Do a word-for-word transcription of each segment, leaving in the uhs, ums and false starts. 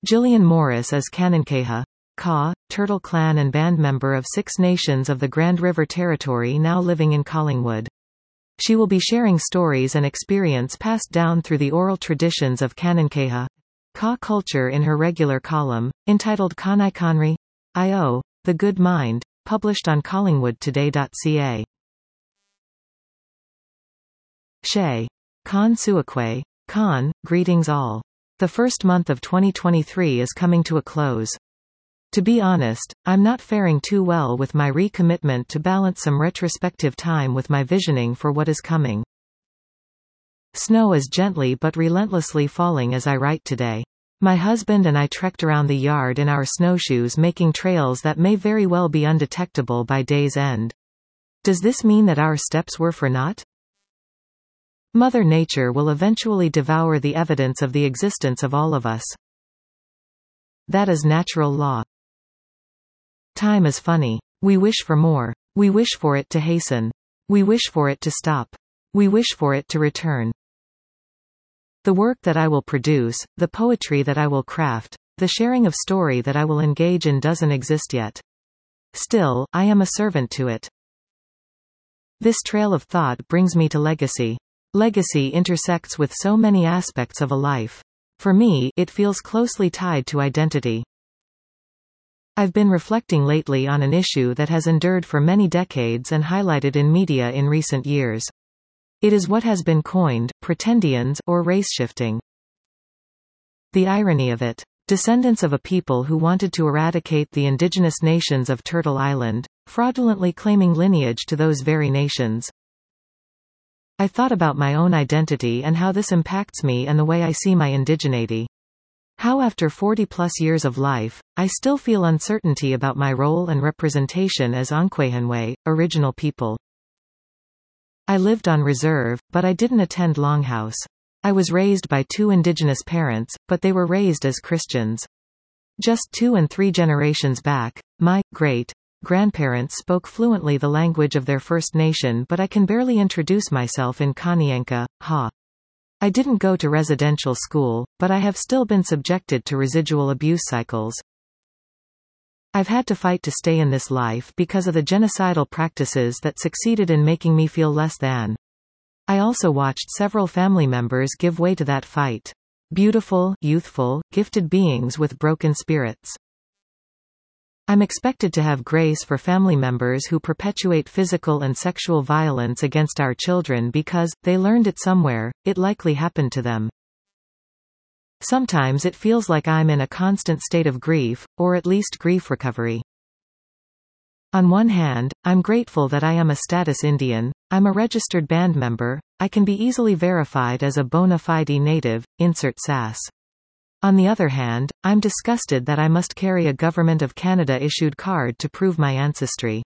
Gillian Morris is Kanankeha, Ka, Turtle Clan and band member of Six Nations of the Grand River Territory now living in Collingwood. She will be sharing stories and experience passed down through the oral traditions of Kanankeha, Ka culture in her regular column, entitled Kanai Kanri I O, The Good Mind, published on collingwood today dot c a. Shay. Khan Suakwe. Khan, greetings all. The first month of twenty twenty-three is coming to a close. To be honest, I'm not faring too well with my recommitment to balance some retrospective time with my visioning for what is coming. Snow is gently but relentlessly falling as I write today. My husband and I trekked around the yard in our snowshoes, making trails that may very well be undetectable by day's end. Does this mean that our steps were for naught? Mother Nature will eventually devour the evidence of the existence of all of us. That is natural law. Time is funny. We wish for more. We wish for it to hasten. We wish for it to stop. We wish for it to return. The work that I will produce, the poetry that I will craft, the sharing of story that I will engage in doesn't exist yet. Still, I am a servant to it. This trail of thought brings me to legacy. Legacy intersects with so many aspects of a life. For me, it feels closely tied to identity. I've been reflecting lately on an issue that has endured for many decades and highlighted in media in recent years. It is what has been coined, pretendians, or race shifting. The irony of it. Descendants of a people who wanted to eradicate the indigenous nations of Turtle Island, fraudulently claiming lineage to those very nations. I thought about my own identity and how this impacts me and the way I see my indigeneity. How after forty plus years of life, I still feel uncertainty about my role and representation as Ankwehanwe, original people. I lived on reserve, but I didn't attend Longhouse. I was raised by two indigenous parents, but they were raised as Christians. Just two and three generations back, my great grandparents spoke fluently the language of their First Nation, but I can barely introduce myself in Kanienka, ha. I didn't go to residential school, but I have still been subjected to residual abuse cycles. I've had to fight to stay in this life because of the genocidal practices that succeeded in making me feel less than. I also watched several family members give way to that fight. Beautiful, youthful, gifted beings with broken spirits. I'm expected to have grace for family members who perpetuate physical and sexual violence against our children because they learned it somewhere. It likely happened to them. Sometimes it feels like I'm in a constant state of grief, or at least grief recovery. On one hand, I'm grateful that I am a status Indian, I'm a registered band member, I can be easily verified as a bona fide native, insert sass. On the other hand, I'm disgusted that I must carry a Government of Canada-issued card to prove my ancestry.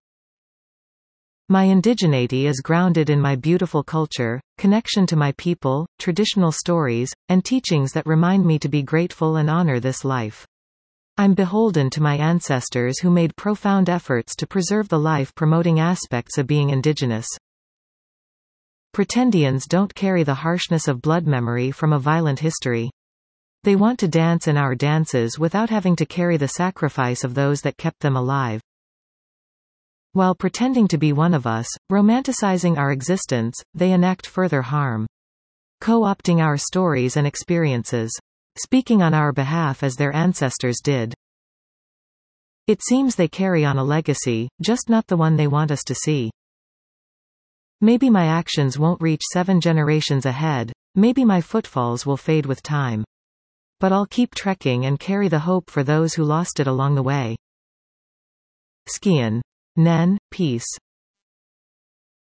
My indigeneity is grounded in my beautiful culture, connection to my people, traditional stories, and teachings that remind me to be grateful and honor this life. I'm beholden to my ancestors who made profound efforts to preserve the life-promoting aspects of being indigenous. Pretendians don't carry the harshness of blood memory from a violent history. They want to dance in our dances without having to carry the sacrifice of those that kept them alive. While pretending to be one of us, romanticizing our existence, they enact further harm. Co-opting our stories and experiences. Speaking on our behalf as their ancestors did. It seems they carry on a legacy, just not the one they want us to see. Maybe my actions won't reach seven generations ahead, maybe my footfalls will fade with time. But I'll keep trekking and carry the hope for those who lost it along the way. Skian. Nen, peace.